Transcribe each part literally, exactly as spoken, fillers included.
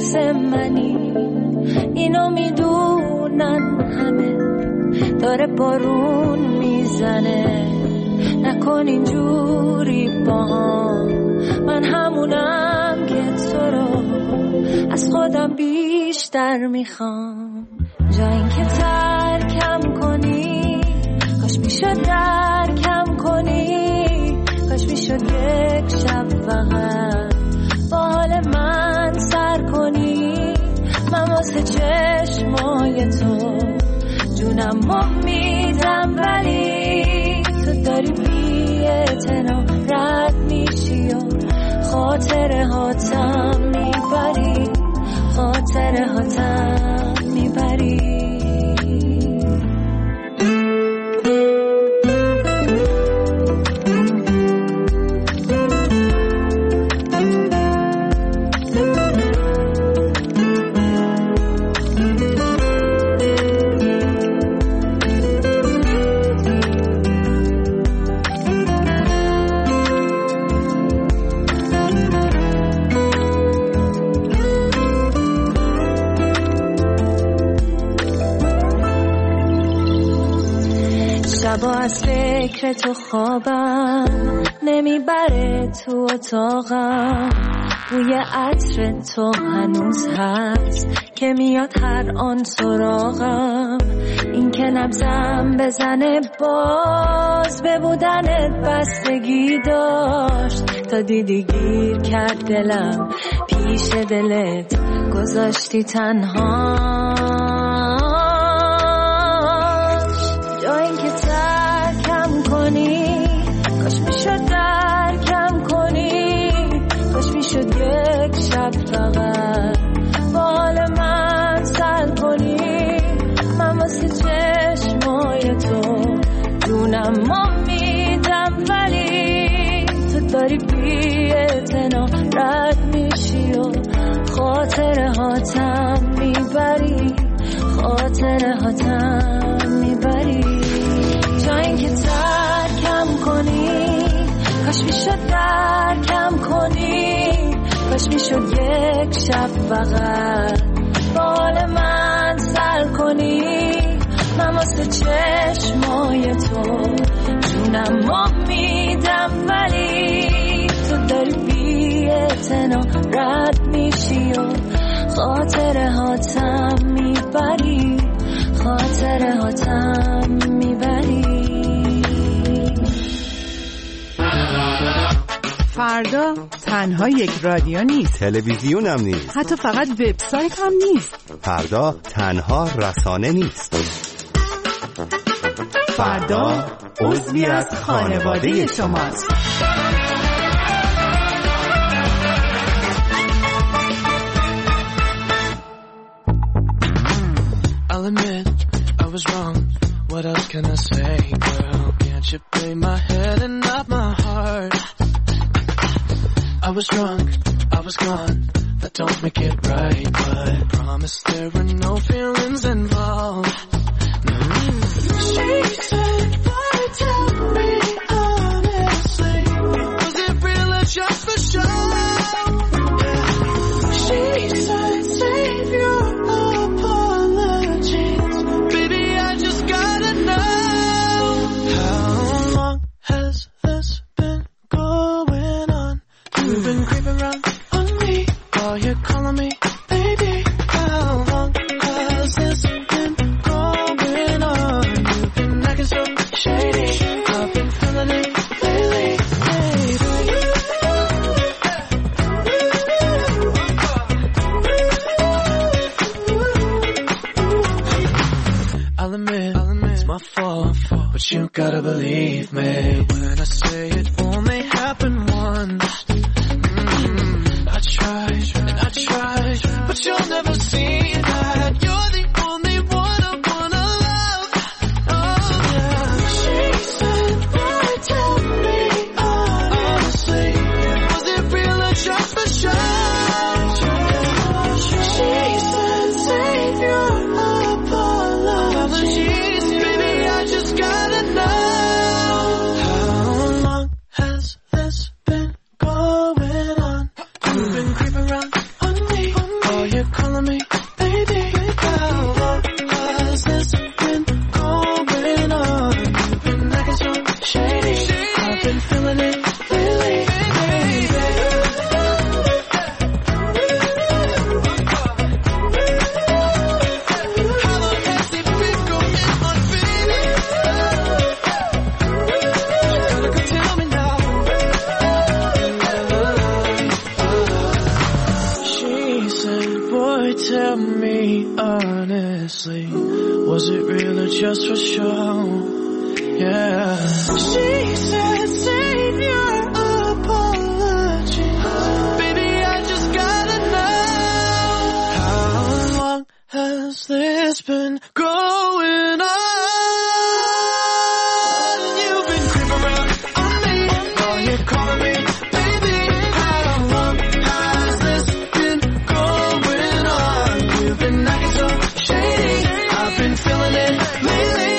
مثل منی، اینو میدونن همه، داره بارون میزنه، نکن اینجوری با هم، من همونم که تو رو از خودم بیشتر میخوام. جا این که ترکم کنی، کاش میشد درکم کنی، کاش میشد یک شب فقط با حال من سر کنی. من واسه چشمای تو جونم رو میدم، ولی تو داری بی اعتنا رد میشی و خاطره هاتم میبری، خاطره هاتم میبری. شبا از فکر تو خوابم نمیبره تو اتاقم، بوی عطر تو هنوز هست که میاد هر آن سراغم. این که نبضم بزنه باز به بودنت بستگی داشت، تا دیدی گیر کرد دلم پیش دلت گذاشتی تنها. کاش میشد درکم کنی، کاش میشد یک شب فقط با حال من سر کنی. من واسه چشمای تو جونم رو میدم، ولی تو داری بی اعتنا رد میشی و خاطره هاتم میبری، خاطره هاتم میبری. جا این که ترکم کنی، کاش میشد درکم کنی، کاش میشد یک شب فقط با حال من سر کنی. من واسه چشمای تو جونم رو میدم، ولی تو داری بی اعتنا رد میشی و خاطره هاتم میبری، خاطره هاتم میبری. فردا تنها یک رادیو نیست، تلویزیون هم نیست، حتی فقط وبسایت هم نیست. فردا تنها رسانه نیست، فردا عضوی از خانواده شماست. I'll admit I was wrong. What else can I say, girl? Can't you play my head and not my heart? I was drunk, I was gone. That don't make it right, but I promise there were no feelings involved. Mm. She said, "Why tell me honestly? Was it real or just for show?" Yeah. She said, "Save your apologies, baby. I just gotta know, how long has this been going on? You've been creeping around on me while you're calling me baby. How long has this been going on? You've been acting so shady. I've been feeling it lately, baby. I'll admit, I'll admit it's my fault, but you gotta believe me when I say it only happened once. I tried, and I tried, but you'll never see that. You're the only one I wanna love. Oh yeah. She said, "Why tell me honestly? Was it real or just for show?" She said, "Save your apologies, baby. I just gotta know, how long has this been going on? You've been creeping around on me you're calling me baby. How long has this been going on? You've been acting so shady. I've been feeling it lately, baby. How long has it been going on, baby? You gotta go tell me now. She said, boy, tell me honestly, was it real or just for show? Yeah. She said, save your apology. Baby, I just gotta know. How long has this been going on? You've been creeping around on me while you're calling me baby. How long has this been going on? You've been acting so shady. I've been feeling it lately.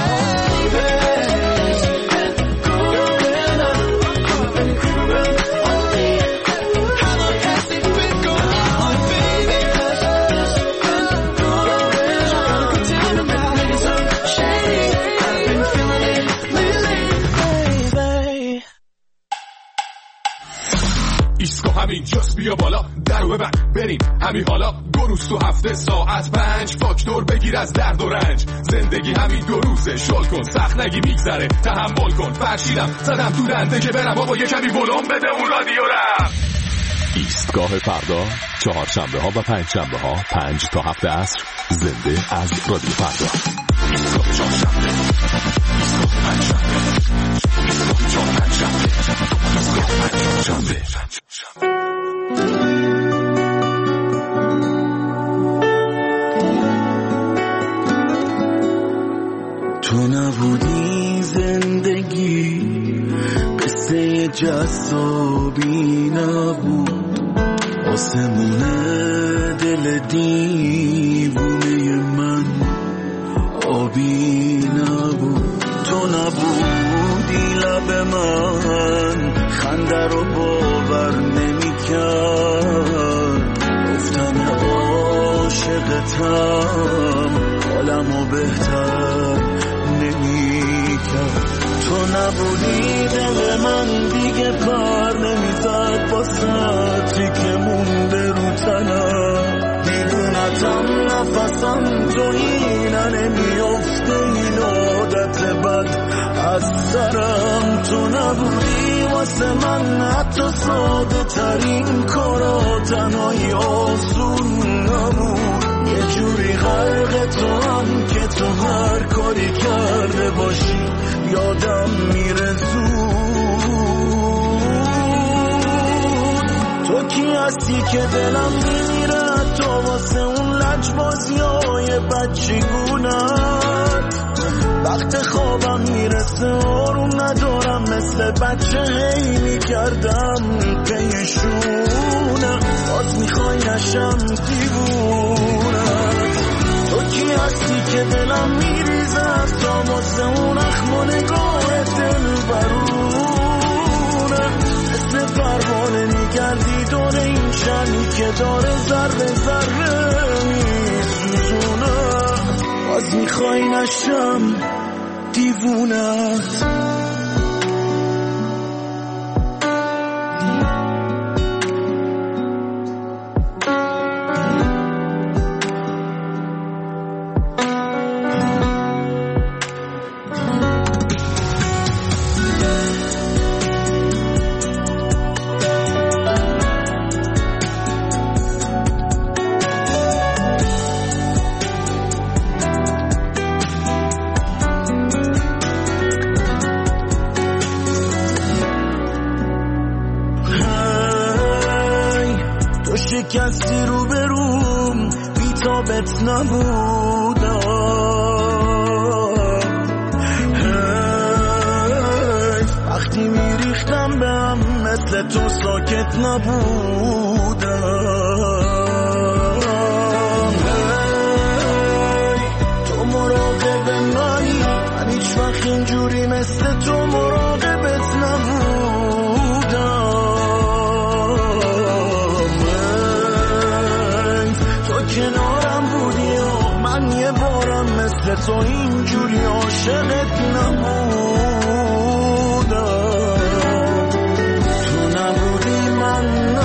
اینجاست بیا بالا درو ببند بریم همین حالا دو روز تو هفته ساعت پنج فاکتور بگیر از درد و رنج زندگی همین دو روزه شل کن سخت نگی میگذره تحمل کن فرشیدم زدم تو رنده که برم بابا یه کمی ولوم بده اون رادیو رم. ایستگاه فردا چهارشنبه ها و پنج شنبه ها پنج تا هفت عصر زنده از رادیو فردا. ایستگاه چهارشنبه ایستگاه پنج شنبه ایستگاه چهار پنج شنبه ایستگاه پنج شنبه. تو نبودی زندگی قصه جذابی نبود آسمون دل دیوونه من آبی نبود. تو نبودی لب من خنده رو باور نمی کرد گفتم عاشقتم حالمو بهتر نمی کرد. تو نبودی دل من دیگه پر نمیزد با سطری که مونده رو تنم دیوونتم نفسم تو اینه نمیافته این عادت بد از سرم. تو نبودی واسه من حتی ساده ترین کارا تنهایی آسون نبود. یه جوری غرق تو هم که تو هر کاری کرده باشی یادم میره زود. تو کی هستی که دلم میمیره تو واسه اون لجبازی های بچگونت وقت خوابم میرسه آروم ندارم مثل بچه هی میکردم پیشونه باز میخوای نشم دیوونت. تو کی هستی که دلم میریزه از تا واسه اون اخم و نگاه دل برونه مثل پروانه میگردی دور این شمی که داره ذره ذره میسوزونه باز میخوای نشم دیوونت. شکستی رو بروم بی‌تابت نبودم وقتی میریختم به هم مثل تو ساکت نبودم. تو مراقب منی من هیچ وقت اینجوری مثل تو مراقبت نبودم. کنارم بودی و من یه بارم مثل تو اینجوری عاشقت نبودم. تو نبودی من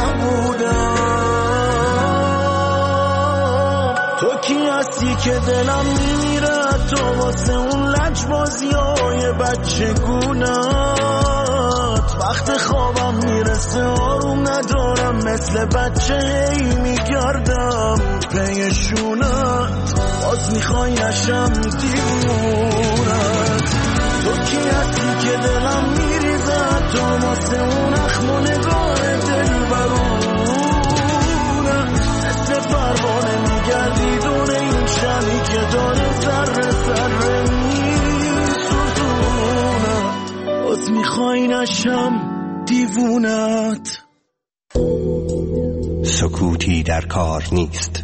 نبودم. تو کی هستی که دلم میمیره تو واسه اون لجبازی های بچه گونت. وقت خوابم میرسه آروم ندارم مثل بچه ای میگردم پیشونت. باز میخوای نشم دیوونت. تو کی هستی که دلم میریزه تو واسه اون اخم و نگاه دل برونه. مثل پروانه میگردی دون این شمی که داره ذره ذره میسوزونه. باز میخوای نشم دیوونت. سکوتی در کار نیست.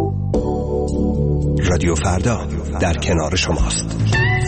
رادیو فردا در کنار شماست.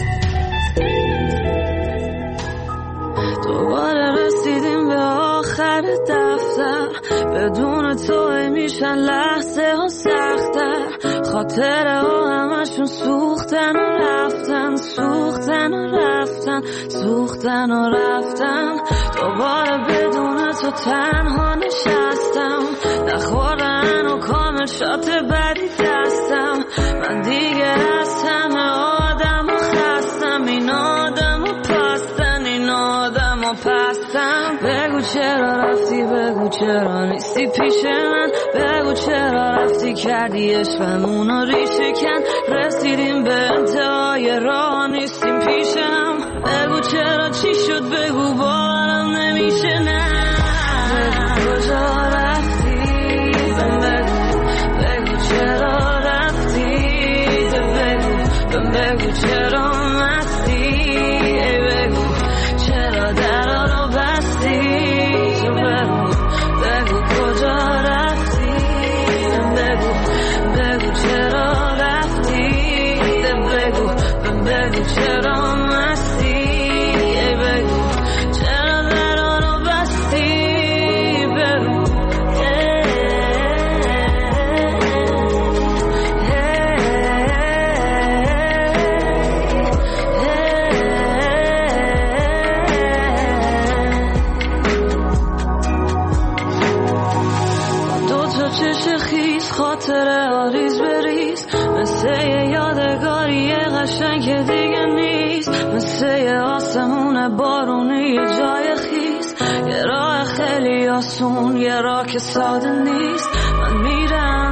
دوباره رسیدیم به آخر دفتر. بدون تو میشن لحظه ها سختر. خاطره ها همشون سوختن و رفتن، سوختن و رفتن، سوختن و رفتن. دوباره بدون تو تنها نشستم. نخوردن و کامل شات بدی دستم. من دیگه از همه آدم و خستم. این آدم و پستن، این آدم و پستم. بگو چرا رفتی، بگو چرا نیستی پیش من. بگو چرا رفتی کردی عشقمونو ریشه کن. رسیدیم به انتهای راه نیستیم پیشم. بگو چرا چی شد، بگو باورم نمیشه. نه بگو کجا رفتی، بگو بگو چرا رفتی. بگو بگو چرا مستی. بگو چرا درا رو بستی. بگو بگو کجا رفتی. بگو بگو چرا رفتی. بگو بگو چرا مستی. بگو چرا درا رو بستی. بگو چش خیز خاطره آریز بریز. مثل یه یادگاری قشنگ که دیگه نیست. مثل یه آسمون بارونی یه جای خیز. یه راه خیلی آسون، یه راه که ساده نیست. من میرم